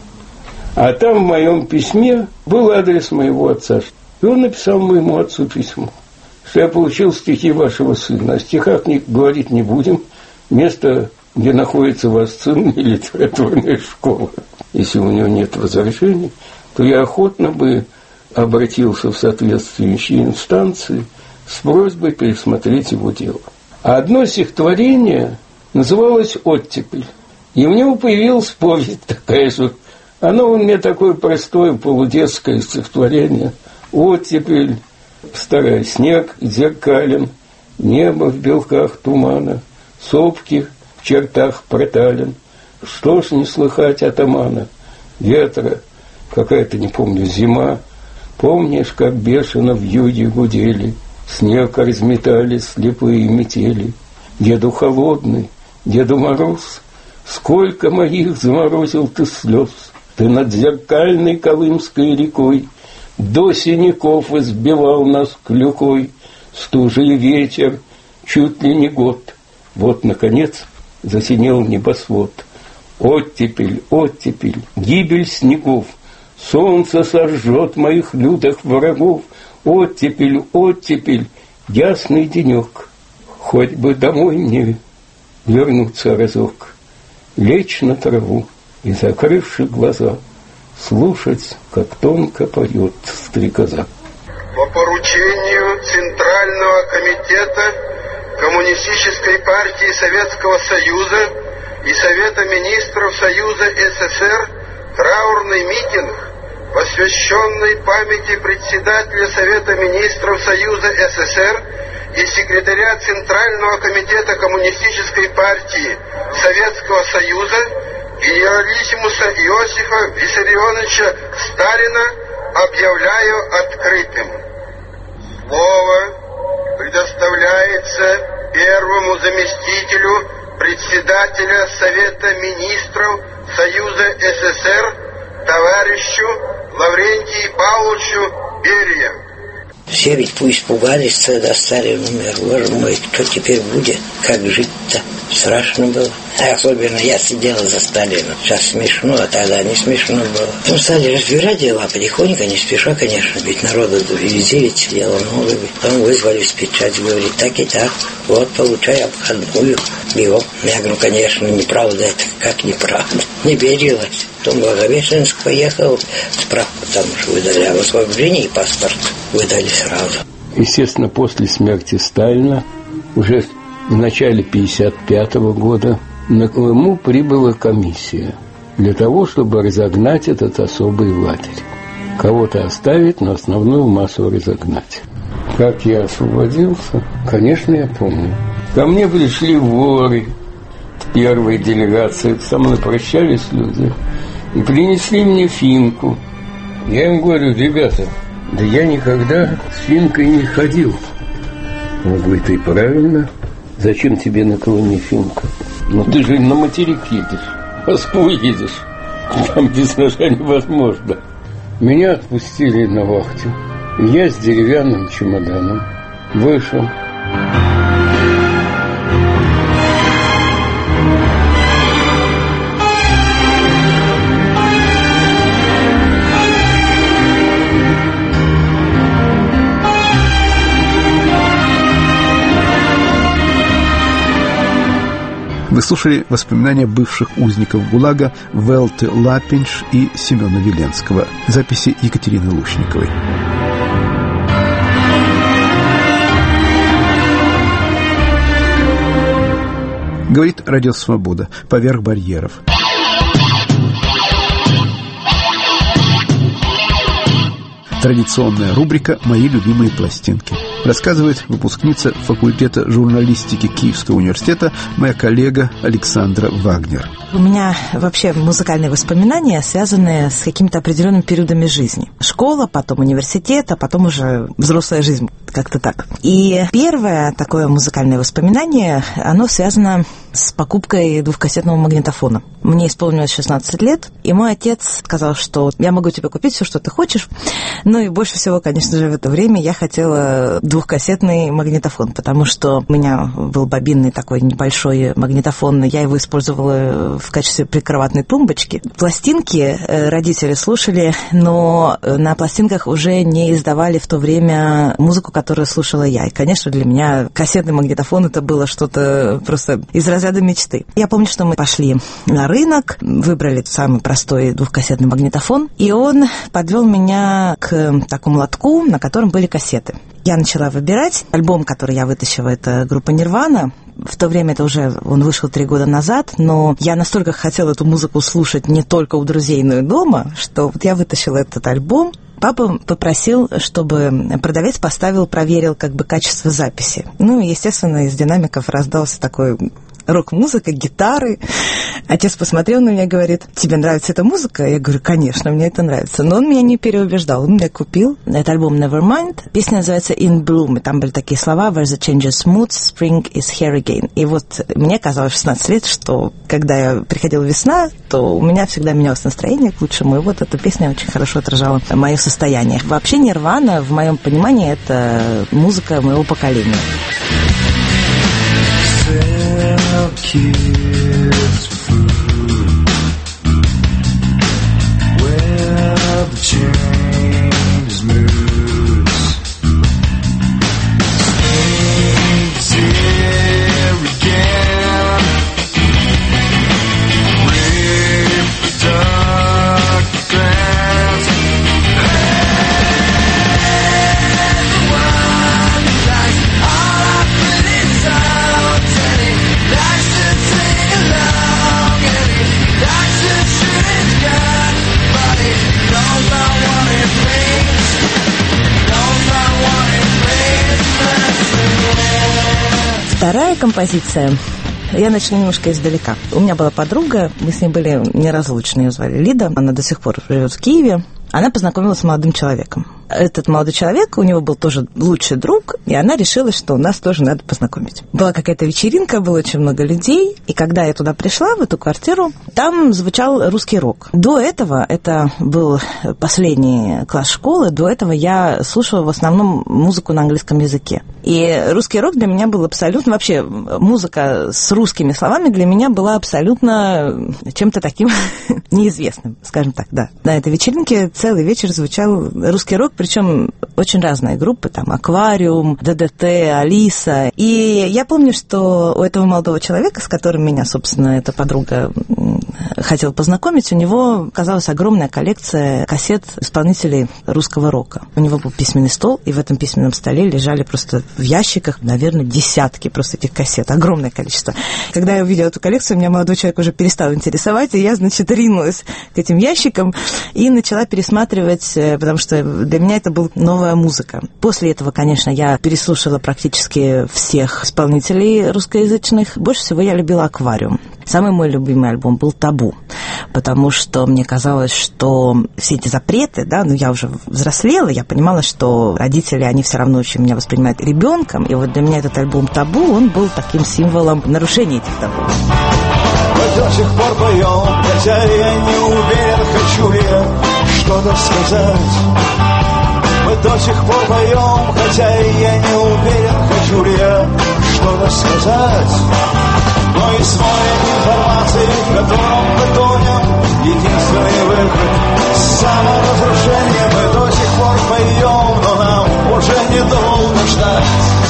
А там в моем письме был адрес моего отца. И он написал моему отцу письмо, что я получил стихи вашего сына. О стихах не, говорить не будем. Место, где находится ваш сын, и литературная школа. Если у него нет возражений, то я охотно бы обратился в соответствующие инстанции с просьбой пересмотреть его дело. А одно стихотворение называлось «Оттепель». И у него появилась повесть такая же. Оно у меня такое простое полудетское стихотворение. «Оттепель, старый снег зеркален, небо в белках тумана, сопки в чертах протален. Что ж не слыхать атамана, ветра, какая-то, не помню, зима. Помнишь, как бешено в юге гудели, снег разметали слепые метели. Деду холодный, Деду Мороз, сколько моих заморозил ты слез. Ты над зеркальной Колымской рекой до синяков избивал нас клюкой. Стужий ветер, чуть ли не год. Вот, наконец, засинел небосвод. Оттепель, оттепель, гибель снегов. Солнце сожжет моих лютых врагов. Оттепель, оттепель, ясный денек. Хоть бы домой мне вернуться разок, лечь на траву и, закрывши глаза, слушать, как тонко поет стрекоза. По поручению Центрального комитета Коммунистической партии Советского Союза и Совета министров Союза СССР траурный митинг, посвященный памяти председателя Совета министров Союза СССР и секретаря Центрального комитета Коммунистической партии Советского Союза генералиссимуса Иосифа Виссарионовича Сталина объявляю открытым. Слово предоставляется первому заместителю председателя Совета Министров Союза СССР товарищу Лаврентию Павловичу Берия. Все ведь испугались, когда Сталин умер. Боже мой, кто теперь будет? Как жить-то? Страшно было. А особенно я сидела за Сталином. Сейчас смешно, а тогда не смешно было. Потом стали разбирать дела потихоньку, не спеша, конечно. Ведь народу везде ведь сидело много. Потом вызвали спечать, говорит, так и так. Вот, получай обходную. Его. Я говорю, конечно, неправда это. Как неправда? Не верилось. Потом в Благовещенск поехал, справку там уж выдали об освобождении и паспорт выдали сразу. Естественно, после смерти Сталина, уже в начале пятьдесят пятого года, на Колыму прибыла комиссия для того, чтобы разогнать этот особый лагерь. Кого-то оставить, но основную массу разогнать. Как я освободился? Конечно, я помню. Ко мне пришли воры первой делегации, со мной прощались люди, и принесли мне финку. Я им говорю, ребята, да я никогда с финкой не ходил. Он говорит, и правильно, зачем тебе на Колыме финка? Ну ты же на материк едешь, в Москву едешь, там без ножа невозможно. Меня отпустили на вахту, и я с деревянным чемоданом вышел. Вы слушали воспоминания бывших узников ГУЛАГа Велты Лапинш и Семена Веленского. Записи Екатерины Лушниковой. Говорит Радио Свобода. Поверх барьеров. Традиционная рубрика «Мои любимые пластинки». Рассказывает выпускница факультета журналистики Киевского университета моя коллега Александра Вагнер. У меня вообще музыкальные воспоминания, связанные с какими-то определенными периодами жизни. Школа, потом университет, а потом уже взрослая жизнь, как-то так. И первое такое музыкальное воспоминание, оно связано с покупкой двухкассетного магнитофона. Мне исполнилось шестнадцать лет, и мой отец сказал, что я могу тебе купить все, что ты хочешь. Ну и больше всего, конечно же, в это время я хотела двухкассетный магнитофон, потому что у меня был бобинный такой небольшой магнитофон, я его использовала в качестве прикроватной тумбочки. Пластинки родители слушали, но на пластинках уже не издавали в то время музыку, которую слушала я. И, конечно, для меня кассетный магнитофон это было что-то просто из разряда мечты. Я помню, что мы пошли на рынок, выбрали самый простой двухкассетный магнитофон, и он подвел меня к такому лотку, на котором были кассеты. Я начала выбирать. Альбом, который я вытащила, это группа «Нирвана». В то время это уже, он вышел три года назад, но я настолько хотела эту музыку слушать не только у друзей, но и дома, что вот я вытащила этот альбом. Папа попросил, чтобы продавец поставил, проверил как бы качество записи. Ну, естественно, из динамиков раздался такой рок-музыка, гитары. Отец посмотрел на меня и говорит, тебе нравится эта музыка? Я говорю, конечно, мне это нравится. Но он меня не переубеждал. Он меня купил. Это альбом Nevermind. Песня называется In Bloom. И там были такие слова Where the changes mood, spring is here again. И вот мне казалось в шестнадцать лет, что когда я приходила весна, то у меня всегда менялось настроение к лучшему. И вот эта песня очень хорошо отражала мое состояние. Вообще Nirvana, в моем понимании, это музыка моего поколения. Kids food where the change moves stays here again rip the dark grass everyone likes all our pretty songs and he likes to sing along and he likes to shoot his gun, but he knows not what it means, knows not what it means, that's the way. Вторая композиция. Я начну немножко издалека. У меня была подруга, мы с ней были неразлучны, ее звали Лида, она до сих пор живет в Киеве. Она познакомилась с молодым человеком. этот молодой человек, у него был тоже лучший друг, и она решила, что нас тоже надо познакомить. Была какая-то вечеринка, было очень много людей, и когда я туда пришла, в эту квартиру, там звучал русский рок. До этого, это был последний класс школы, до этого я слушала в основном музыку на английском языке. И русский рок для меня был абсолютно, вообще музыка с русскими словами для меня была абсолютно чем-то таким неизвестным, скажем так, да. На этой вечеринке целый вечер звучал русский рок, причем очень разные группы, там «Аквариум», ДДТ, «Алиса». И я помню, что у этого молодого человека, с которым меня, собственно, эта подруга хотела познакомить, у него оказалась огромная коллекция кассет исполнителей русского рока. У него был письменный стол, и в этом письменном столе лежали просто в ящиках, наверное, десятки просто этих кассет, огромное количество. Когда я увидела эту коллекцию, меня молодой человек уже перестал интересовать, и я, значит, ринулась к этим ящикам и начала пересматривать, потому что для меня это была новая музыка. После этого, конечно, я переслушала практически всех исполнителей русскоязычных. Больше всего я любила «Аквариум». Самый мой любимый альбом был «Табу», потому что мне казалось, что все эти запреты, да, ну, я уже взрослела, я понимала, что родители, они все равно очень меня воспринимают ребенком, и вот для меня этот альбом «Табу», он был таким символом нарушения этих табу. Мы до сих пор поем, хотя я не уверен, хочу ли я что-то сказать. Мы до сих пор поем, хотя я не уверен, хочу ли я что-то сказать. Но из моря информации, в котором мы тонем, единственный выход — саморазрушение. Мы до сих пор поем, но нам уже недолго ждать.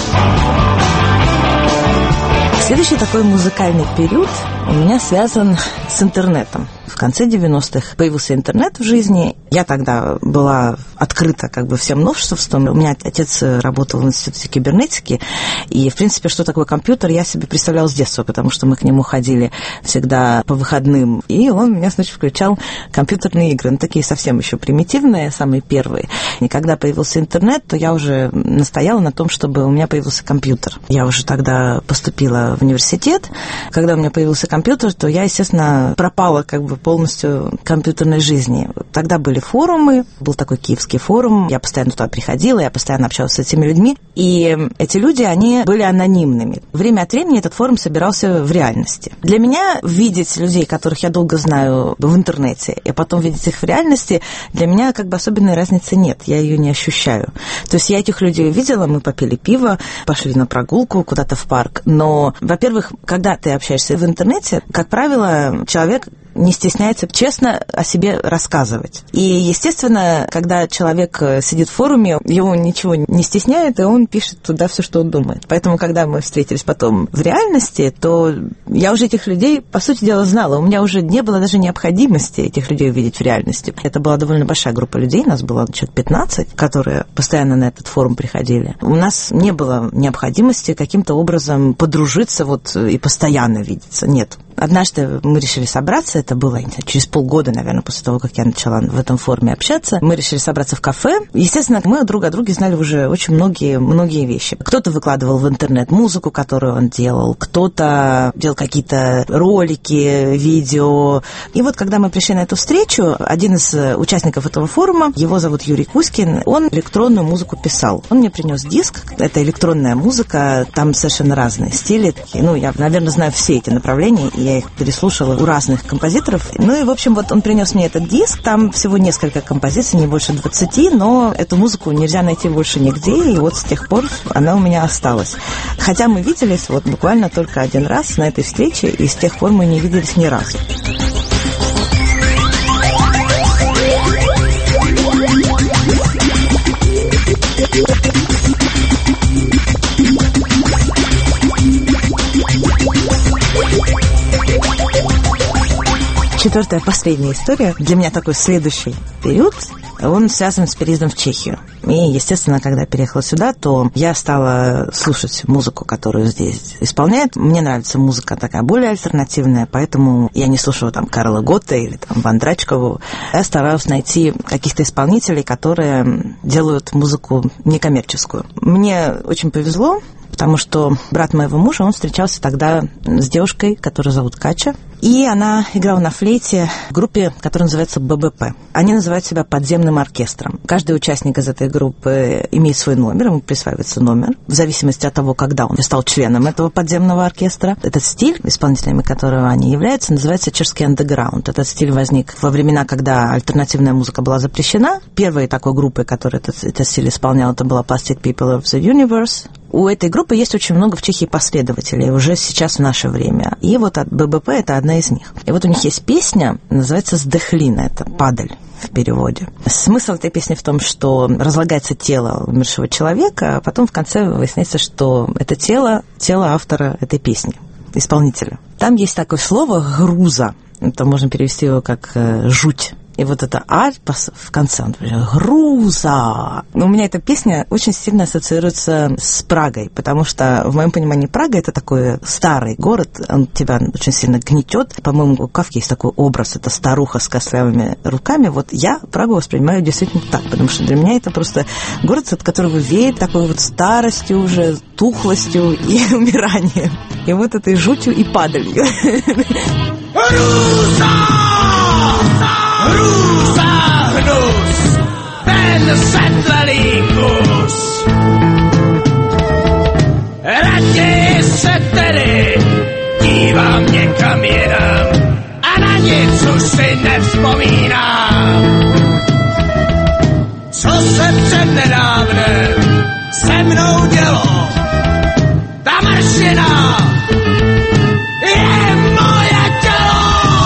Следующий такой музыкальный период у меня связан с интернетом. В конце девяностых появился интернет в жизни. Я тогда была открыта как бы всем новшествам. У меня отец работал в институте кибернетики, и, в принципе, что такое компьютер, я себе представляла с детства, потому что мы к нему ходили всегда по выходным, и он меня, значит, включал компьютерные игры, ну, такие совсем еще примитивные, самые первые. И когда появился интернет, то я уже настояла на том, чтобы у меня появился компьютер. Я уже тогда поступила в университет. Когда у меня появился компьютер, то я, естественно, пропала как бы полностью компьютерной жизни. Тогда были форумы, был такой киевский форум, я постоянно туда приходила, я постоянно общалась с этими людьми, и эти люди, они были анонимными. Время от времени этот форум собирался в реальности. Для меня видеть людей, которых я долго знаю в интернете, и потом видеть их в реальности, для меня как бы особенной разницы нет, я ее не ощущаю. То есть я этих людей увидела, мы попили пиво, пошли на прогулку куда-то в парк, но, во-первых, когда ты общаешься в интернете, как правило, человек не стесняется честно о себе рассказывать. И, естественно, когда человек сидит в форуме, его ничего не стесняет, и он пишет туда все, что он думает. Поэтому, когда мы встретились потом в реальности, то я уже этих людей, по сути дела, знала. У меня уже не было даже необходимости этих людей увидеть в реальности. Это была довольно большая группа людей, нас было человек пятнадцать, которые постоянно на этот форум приходили. У нас не было необходимости каким-то образом подружиться вот и постоянно видеться. Нет. Однажды мы решили собраться, это было, не знаю, через полгода, наверное, после того, как я начала в этом форуме общаться. Мы решили собраться в кафе. Естественно, мы друг о друге знали уже очень многие, многие вещи. Кто-то выкладывал в интернет музыку, которую он делал, кто-то делал какие-то ролики, видео. И вот, когда мы пришли на эту встречу, один из участников этого форума, его зовут Юрий Кузькин, он электронную музыку писал. Он мне принес диск, это электронная музыка, там совершенно разные стили. Такие, ну, я, наверное, знаю все эти направления, я их переслушала у разных композиторов. Ну и, в общем, вот он принес мне этот диск, там всего несколько композиций, не больше двадцати, но эту музыку нельзя найти больше нигде, и вот с тех пор она у меня осталась. Хотя мы виделись вот буквально только один раз на этой встрече, и с тех пор мы не виделись ни разу. Четвертая, последняя история. Для меня такой следующий период, он связан с переездом в Чехию. И, естественно, когда я переехала сюда, то я стала слушать музыку, которую здесь исполняют. Мне нравится музыка такая более альтернативная, поэтому я не слушала там Карла Готта или там Вондрачкову. Я старалась найти каких-то исполнителей, которые делают музыку некоммерческую. Мне очень повезло, потому что брат моего мужа, он встречался тогда с девушкой, которую зовут Катя. И она играла на флейте в группе, которая называется ББП. Они называют себя подземным оркестром. Каждый участник из этой группы имеет свой номер, ему присваивается номер, в зависимости от того, когда он стал членом этого подземного оркестра. Этот стиль, исполнителями которого они являются, называется чешский андеграунд. Этот стиль возник во времена, когда альтернативная музыка была запрещена. Первой такой группой, которая этот, этот стиль исполняла, это была Plastic People of the Universe. У этой группы есть очень много в Чехии последователей уже сейчас в наше время. И вот от ББП это одна из них. И вот у них есть песня, называется «Сдехлина», это «Падаль» в переводе. Смысл этой песни в том, что разлагается тело умершего человека, а потом в конце выясняется, что это тело, тело автора этой песни, исполнителя. Там есть такое слово «груза». Это можно перевести его как «жуть». И вот это «а» в конце, он говорит «груза». У меня эта песня очень сильно ассоциируется с Прагой, потому что, в моем понимании, Прага — это такой старый город, он тебя очень сильно гнетет. По-моему, у Кафки есть такой образ, это старуха с костлявыми руками. Вот я Прагу воспринимаю действительно так, потому что для меня это просто город, от которого веет такой вот старостью уже, тухлостью и умиранием. И вот этой жутью и падалью. Rúsa hnus, ten setlelý kus. Raději se tedy dívám někam jinam a na nic už si nevzpomínám. Co se přednedávnem se mnou dělo, ta mršina je moje tělo.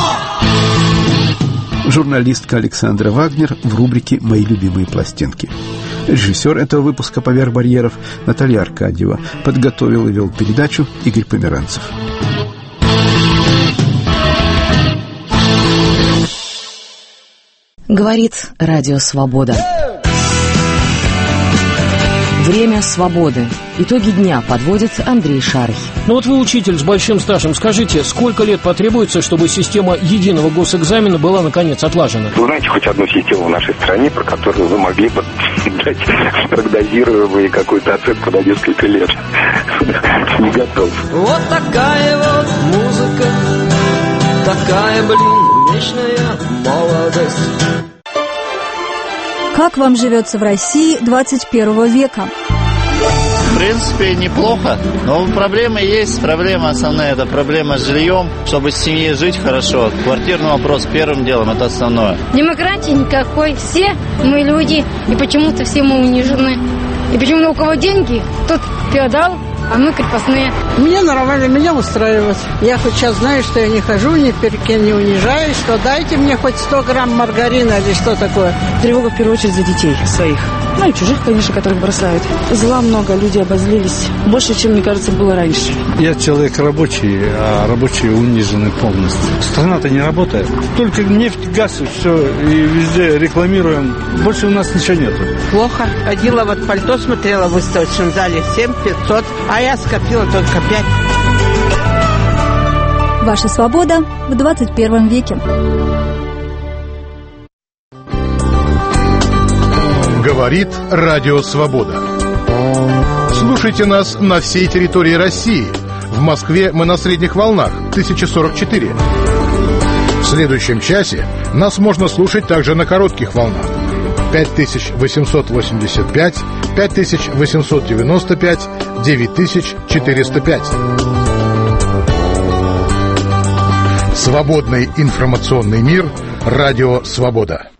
Журналистка Александра Вагнер в рубрике «Мои любимые пластинки». Режиссер этого выпуска «Поверх барьеров» Наталья Аркадьева. Подготовил и вел передачу Игорь Померанцев. Говорит Радио Свобода. Время свободы. Итоги дня подводит Андрей Шарый. Ну вот вы учитель с большим стажем. Скажите, сколько лет потребуется, чтобы система единого госэкзамена была, наконец, отлажена? Вы знаете хоть одну систему в нашей стране, про которую вы могли бы дать прогнозируемую какую-то оценку на несколько лет? Не готов. Вот такая вот музыка, такая, блин, вечная молодость. Как вам живется в России двадцать первого века? В принципе, неплохо, но проблемы есть. Проблема основная – это проблема с жильем. Чтобы с семьей жить хорошо, квартирный вопрос первым делом – это основное. Демократии никакой. Все мы люди, и почему-то все мы унижены. И почему у кого деньги, тот феодал, а мы крепостные. Мне нормально, меня устраивает. Я хоть сейчас знаю, что я не хожу, ни перед кем не унижаюсь, что дайте мне хоть сто грамм маргарина или что такое. Тревога в первую очередь за детей своих. Ну и чужих, конечно, которых бросают. Зла много, люди обозлились. Больше, чем, мне кажется, было раньше. Я человек рабочий, а рабочие унижены полностью. Страна-то не работает. Только нефть, газ и все. И везде рекламируем. Больше у нас ничего нету. Плохо. Ходила, вот пальто смотрела в выставочном зале семь пятьсот, а я скопила только пять. Ваша свобода в двадцать первом веке. Говорит Радио Свобода. Слушайте нас на всей территории России. В Москве мы на средних волнах тысяча сорок четыре. В следующем часе нас можно слушать также на коротких волнах пять тысяч восемьсот восемьдесят пять, пять тысяч восемьсот девяносто пять, девять тысяч четыреста пять. Свободный информационный мир. Радио Свобода.